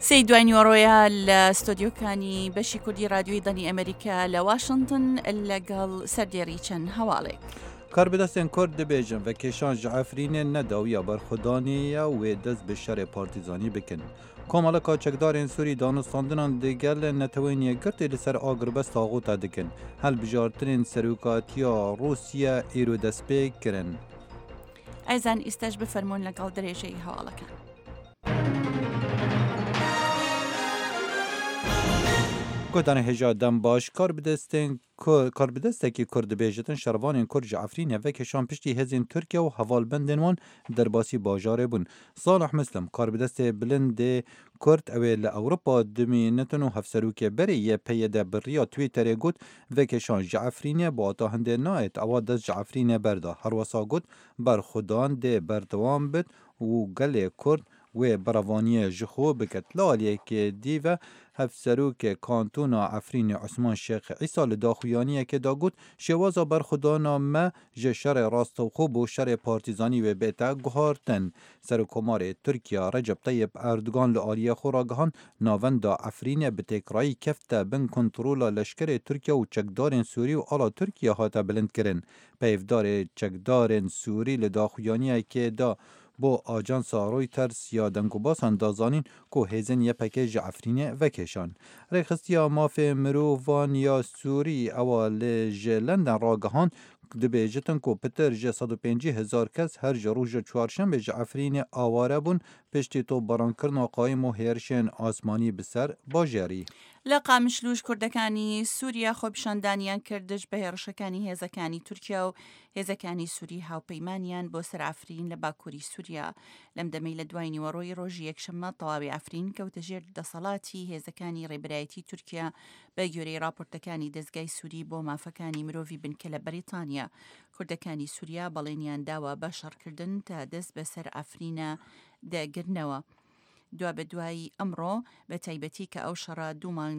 سی دوای نیوەڕۆیە لە ستۆدیۆکانی بەشی کوردی رادیۆی دەنی ئەمریکا لە واشنگتن لەگەڵ سەردێڕی چەند هەواڵێک. کاربدەستێن کورد دەبێژن و کێشان ji Efrînê nedawiya berxwedanî wê dest bi şerê partîzanî bikin. Komaleka çekdarên Sûrî danûstandinan digel netewêniye girtê li ser agiribest taxûta dikin. Helbijartinên serokatiya Rûsya îro destpê kirin. ئەزان ئیستەش بفەرمونون لەگەڵ درێژەی هەواڵەکان. Gotanê hêja dem baş karbidestekî Kurd dibêjitin şervanên Kurd ji Efrînê ve keşan piştî hêzên Tirkiye û hevalbendên wan derbasî bajarê bûn. Salih Muslim karbidestê bilindê Kurd ew ê li Ewropa dimînitin û hevserokê berê yê peyê de bi riya Twitterê got vekeşan ji Efrînê bi ata hindê nayet ewa dest ji Efrînê berda. Herwesa got berxwedan dê berdewam bit û gelê Kurd wê beravaniyê ji xwe biket. Li aliyekê dî ve hevserokê kantûna Efrînê Osman Şêx İsa li daxuyaniyekê da got şêwaza berxwedana me ji şerê rastexwe bû şerê partîzanî wê bête guhartin. Serokkomarê Tirkiya Recep Tayyip Erdogan li aliyê xwe ragihand navenda Efrînê bi têkirayî kefte bin kontrola leşkerê Tirkiye û çekdarên Sûrî û ala Tirkiye hate bilind kirin. Peyvdarê çekdarên Sûrî li daxuyaniyekê da bo ajansa Reuters ya dengobasan dazanîn ku hêzên yepekê ji Efrînê vekeşan. Rêxistiya mafê mirovan ya Sûrî ewa li ji London ragihand dibêjitin ku pitir ji 150,000 kes her ji roja çwarşembê ji Efrînê aware bûn piştî topbarankirina qayîm û hêrişên asmanî bi ser bajarî. لە قامشلوش کوردەکانی سووریا خۆپیشاندانیان کردش بە هێرشەکانی هێزەکانی تورکیا و هێزەکانی سووری هاوپەیمانیان بۆ سەر ئەفرین لە باکووری سووریا لەم دەمەی لە دوای نیوەڕۆی ڕۆژی یەکشەممە تەواوی ئەفرین کەوتە ژێر دەسەڵاتی هێزەکانی ڕێبەرایەتی تورکیا بە گوێرەی راپۆرتەکانی دەستگای سووری بۆ مافەکانی مرۆڤی بنکە لە بەریتانیا. کوردەکانی سووریا بەڵێنیان داوە بە شەڕکردن تا دەست بەسەر ئەفرینە دەگرنەوە. دوا بە دوایی ئەمڕۆ بە تایبەتی کە ئەو شەڕە دوومان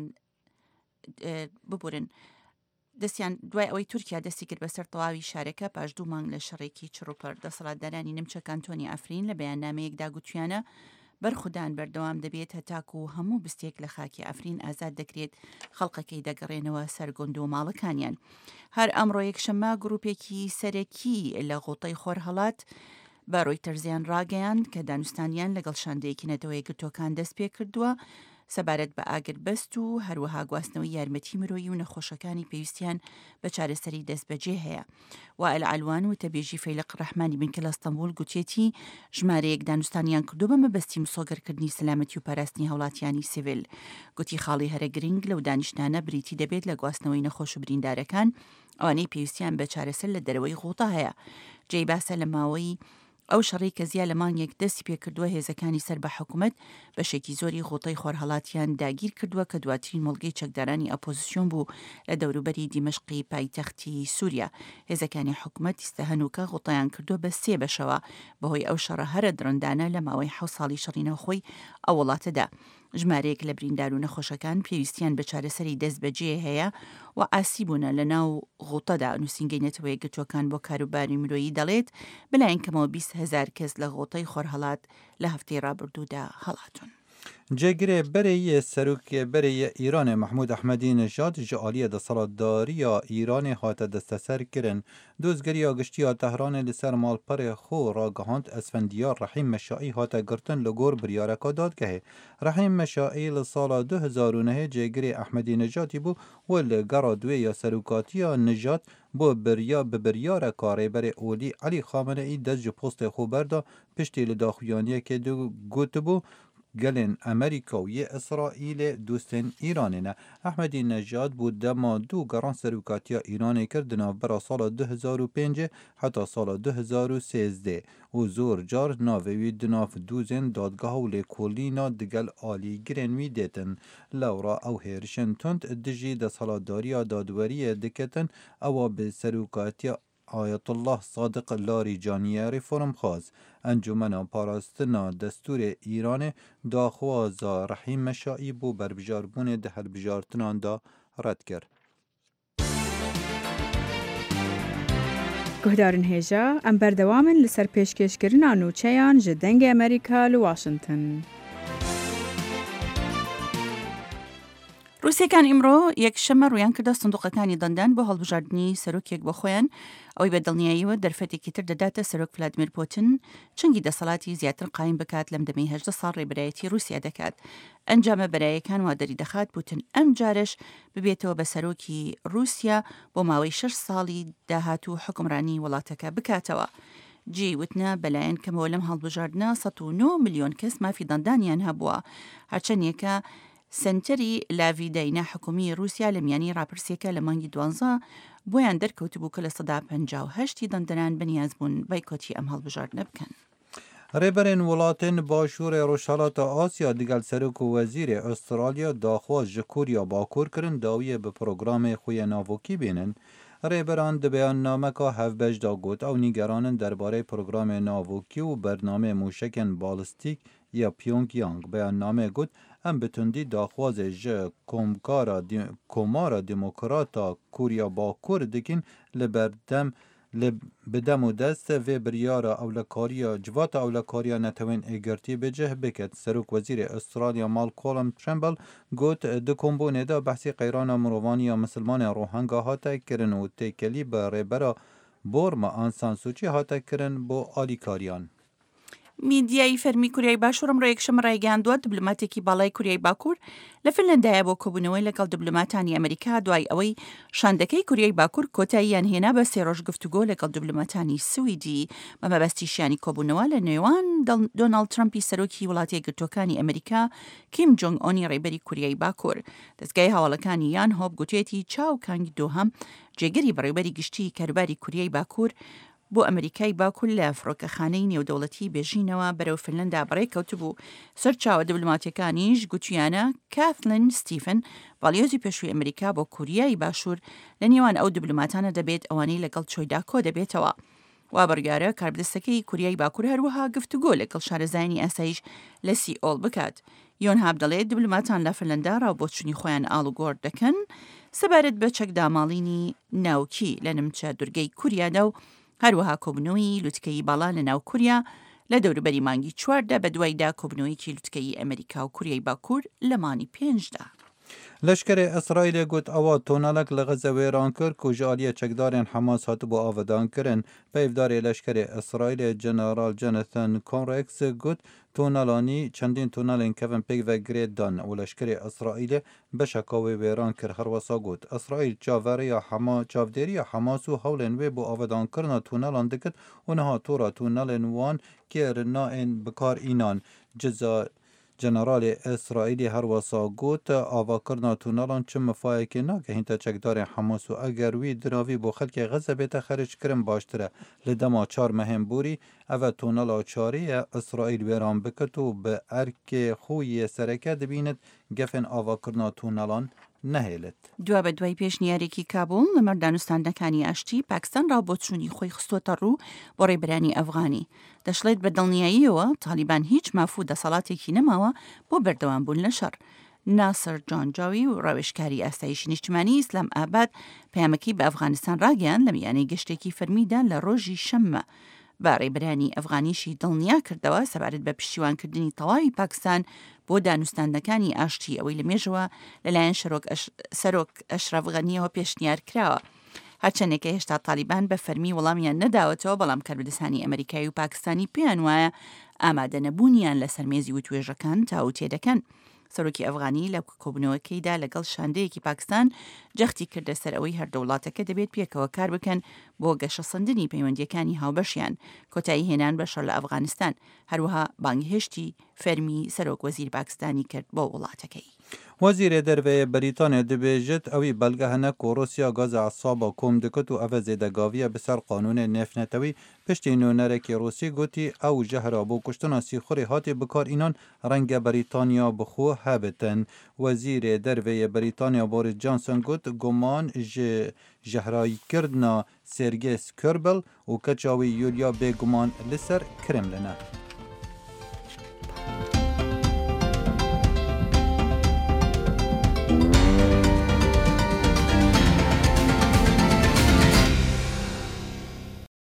ببورن دەستیان دوای ئەوەی تورکیا دەستی کرد بەسەر تەواوی شارەکە پاش دوو مانگ لە شەڕێکی چڕوپەر دەسەڵاتدارانی نمچە کانتۆنی ئەفرین لە بەیاننامەیەکدا گوتویانە بەرخودان بەردەوام دەبێت هەتاکو و هەموو بستێک لە خاکی ئەفرین ئازاد دەکرێت خەڵقەکەی دەگەڕێنەوە سەر گوند و ماڵەکانیان. هەر ئەمڕۆ یەکشەممە گروپێکی سەرەکی لە غوڵتەی خۆر هەڵات بە ڕۆیتەرزیان ڕاگەیاند کە دانوستانیان لەگەڵ شاندەیەکی نەتەوەی گرتوەکان دەست پێ کردووە سەبارەت بە ئاگربەست و هەروەها گواستنەوەی یارمەتی مرۆیی و نەخۆشەکانی پێویستیان بە چارەسەری دەستبەجێ هەیە. وائل عەلوان و تەبێژی فەیلق ڕەحمانی بنکە لە ئەستەمبول گوتێتی ژمارەیەک دانوستانیان کردو بە مەبەستی مسۆگەرکردنی سەلامەتی و پاراستنی هەوڵاتیانی سیڤیل. گوتی خاڵی هەرە گرنگ لەو دانیشتانە بریتی دەبێت لە گواستنەوەی نەخۆش و بریندارەکان ئەوانەی پێویستیان بە چارەسەر لە دەرەوەی غوڵتە هەیە. جێی باسە لە ماوەی ئەو شەڕی کە زیاد لە مانگێک دەستی پێکردووە هێزەکانی سەر بە حکوومەت بەشێکی زۆری غوڵتەی خۆرهەڵاتیان داگیر کردووە کە دواترین مڵگەی چەکدارانی ئەپۆزیسیۆن بوو لە دەوروبەری دیمەشقی پایتەختی سووریا. هێزەکانی حکوومەت ئیسەهەنووکە غوڵتەیان کردووە بە 3 بەشەوە بەهۆی ئەو شەڕە هەرە درەندانە لە ماوەی 7 ساڵی شەڕینەوەخۆی ئەو وڵاتەدا. ژمارەیەک لە بریندار و نەخۆشەکان پێویستیان بە چارەسەری دەست بەجێ هەیە و ئاسیبوونە لە ناو غوڵتەدا. نووسینگەی نەتەوەی گرتوەکان بۆ کاروباری مرۆیی دەڵێت بەلایەن کەمەوە 20,000 کەس لە غوڵتەی خۆرهەڵات لە هەفتەی ڕابردوودا هەڵاتون. جێگرێ بەرەیە سەرۆکێ بەرەیە ئیرانê Mahmud Ahmedînejad ji aliyê desthilatdariya Îranê hate desteserkirin. Dozgeriya giştiya Tehranê li ser malperê xwe ragihand Esfendiyar Rehîm Meşaî hate girtin li gor biryareka dadgehê. Rehîm Meşaî li sala 2009 cêgirê Ahmedînejadî bû û li gera duê ya serokatiya Nejad bo bi biryareka rêberê Olî Elî Xameneî dest ji postê xwe berda piştî li daxuyaniyekê gotibû gelên Amerîka û yê İsraîlê dostên Îranê ne. Ahmedînejad bû dema dû geran serokatiya Îranê kir di navbera sala 2005 heta sala 2013 û zor car navê wî di nav dûzên dadgeha û lêkolîna digel alîgirên wî dêtin. Lewra ew hêrişên tund dijî desthilatdariya dadweriyê diketin ewa bi serokatiya Ayetullah Sadiq Larijaniye reform xwaz. Encûmena Parastina Destûrê Îranê daxwaza Rehîm Meşaî bû berbijarbûnê di hilbijartinan da red kir. Guhdarên hêja em berdewamin li ser pêşkêşkirina nûçeyan ji dengê Amerîka li Washington. رووسیەکان ئیمڕۆ یەکشەمە ڕویان کردە سندوقەکانی دەندان بۆ هەڵبژاردننی سەرۆکێک بۆ خۆیان ئەوەی بە دڵنیاییەوە دەرفەتێکی تر دەداتە سەرۆک ڤلادیمیر پوتین چنگی دەسەڵاتی زیاتر قایم بکات لەم دەمەی 18 ساڵ ڕێبەرایەتی رووسیا دەکات. ئەنجامە بەرایەکان وا دەری دەخات پوتین ئەم جارش ببێتەوە بە سەرۆکی رووسیا بۆ ماوەی 6 ساڵی داهاتوو حکمڕانی وڵاتەکە بکاتەوە. جی وتنە بەلایەن کەمەوە لەم هەڵبژاردنە 109 ملیۆن کەس مافی دەندانیان هەبووە، هەرچەندێکە سنتەری لاڤیداینا حکومی رووسیا لە میانی ڕاپرسیەکە لە مانگی 12 بۆیان دەرکەوت بوو کە لە 58 دەندەنان بەنیاز بوون بایکۆتی ئەم هەڵبژاردنە بکەن. ڕێبەرên وڵاتên Başûrê Rojhilatê Asya digel Serok û Wezîrê Astralya daxwaz ji Kurya Bakur kirin dawiyê bi programê xwe yê navokî bênin. Rêberan di beyannameka hevbeş da got ew nîgeranin derbarê programê navokî û bernamê mûşekên balîstîk ya Pyongyang. Beyannamê got em bi tundî daxwazê ji Komara Demokrata Kurya Bakur dikin li berdem bi dem û dest vê biryara ewlekariya civata ewlekariya netewên êgirtî bicih biket. Serok Wezîrê Astralya Malcolm Turnbull got di kombonê de behsî qeyrana mirovaniya misilmanên Rohingya hate kirin û têkelî bi rêbera Burma Aung San Suu Kyi hate kirin bo alîkariyan. میدیای فەرمی کوریای باشوور ئەمڕۆ یەکشەمە ڕایگەیاندووە دیبلۆماتێکی باڵای کوریای باکوور لە فنلەندایە بۆ کۆبوونەوەی لەگەڵ دیبلۆماتانی ئەمریکا دوای ئەوەی شاندەکەی کوریای باکوور کۆتاییان هێنا بە 3 ڕۆژ گفتوگۆ لەگەڵ دیبلۆماتانی سویدی بە مەبەستیشیانی کۆبوونەوە لە نێوان دۆناڵد ترامپی سەرۆکی وڵاتە یەکگرتووەکانی ئەمریکا کیم جۆنگ ئۆنی ڕێبەری کوریای باکوور. دەستگای هەواڵەکانی یان هۆب گوتێتی چاو کانگ دووهەم جێگەری بەڕێوەبەری گشتی کاروباری کوریای باکوور بۆ ئەمریکای باکوور لە فڕۆکەخانەی نێودەوڵەتی بێژینەوە بەرەو فنلەندا بەڕێکەوتبوو. سەرچاوە دیبلۆماتیەکانیش گوتیانە کاتلین ستیفن باڵیۆزی پێشووی ئەمریکا بۆ کوریای باشوور لە نێوان ئەو دیبلۆماتانە دەبێت ئەوانەی لەگەڵ چۆیدا کۆ دەبێتەوە. وا بەرگارە کاربدەستەکەی کوریای باکوور هەروەها گفتوگۆ لەگەڵ شارەزایانی ئاسایش لە سیئۆڵ بکات. یۆنهاب دەڵێت دیبلۆماتان لە فنلەندا ڕاوبۆچوونی خۆیان ئاڵ و گۆڕ دەکەن سەبارەت بە چەکداماڵینی ناوکی لە نمچە دوورگەی کوریادا و هەروەها کۆبنەوەی لوتکەی باڵا لە ناو کوریا لە دەوروبەری مانگی 4دا بە دوایدا کۆبنەوەیکی لوتکەی ئەمریکا و کوریای باکوور لە مانی 5دا. لەشکرê Israîlê got ewa tonelek li Xezê wêran kir ku ji aliyê çekdarên Hemas hatibû avedan kirin. Peyvdarê leşkerê Israîlê General Jonathan Conrex got tonelanî çendîn tonelên kevin pêk ve girê dan û leşkerê Israîlê beşeka wê wêran kir. Herwasa got İsraîl çavdêriya Hemas û hewlên wê bû avedankirina tonelan dikit û niha tora tonelên wan kêrinaên bikar înan. Generalê İsraîlê herwasa got avakirina tonelan çi mifayekê nake hînta çekdarên Hemas û eger wî diravî bo xelkê Xezê bête xeric kirin baştir e. Li dema 4 mehên borî ev tonela çarî ye İsraîl wêran bikit û bi erkê xûyê sereke dibînit gefên avakirina tonelan nehêlit. دوا بە دوای پێشنیارێکی کابوڵ لە مەردانوستاندەکانی ئاشتی پاکستان ڕاوبۆچوونی خۆی خستۆتە ڕوو بۆ ڕێبەرانی ئەفغانی. دەشڵێت بە دڵنیاییەوە تالیبان هیچ مافوو دەسەڵاتێکی نەماوە بۆ بەردەوام بوون لە شەڕ. ناسر جانجاوی و ڕاوێژکاری ئاسایشی نیشتیمانی ئیسلام ئاباد پەیامەکەی بە ئەفغانستان ڕاگەیان لە میانەی گەشتێکی فەرمیدا لە ڕۆژی شەممە. با ڕێبەرانی ئەفغانیشی دڵنیا کردەوە سەبارەت بە پشتیوانکردنی تەواوی پاکستان بۆ دانوستاندەکانی ئاشتی ئەوەی لە مێژەوە لەلایەن سەرۆک ئەشرەف غەنیەوە پێشنیار کراوە. هەرچەندێکە هێشتا تالیبان بە فەرمی وەڵامیان نەداوەتەوە بەڵام کاربدەسانی ئەمریکایی و پاکستانی پێیان وایە ئامادە نەبوونیان لە سەرمێزی و توێژەکان تاو تێدەکەن. سەرۆکی ئەفغانی لە کۆبنەوەکەیدا لەگەڵ شاندەیەکی پاکستان جەختی کردە سەر ئەوەی هەردە وڵاتەکە دەبێت پێکەوە کار بکەن بۆ گەشەسەندنی پەیوەندیەکانی هاوبەشیان کۆتایی هێنان بە شەڕ لە ئەفغانستان. هەروەها بانگهێشتی فەرمی سەرۆک وەزیر پاکستانی کرد بۆ وڵاتەکەی. Wezîrê derveyê Brîtanya dibêjit ew ê belge hene ku Rûsya gaza esaba kom dikit û ev zêdegaviya bi ser qanûnê nêfnetewî piştî nûnerekî Rûsî gotî ew jehra bû kuştina sîxurê hatê bikar înan renge Brîtanya bi xwe hebitin. Wezîrê derveyê Brîtanya Boris Johnson got guman ji jehrayîkirina Sergey Skripal û keça wî Yulia bêguman li ser Kremlin e.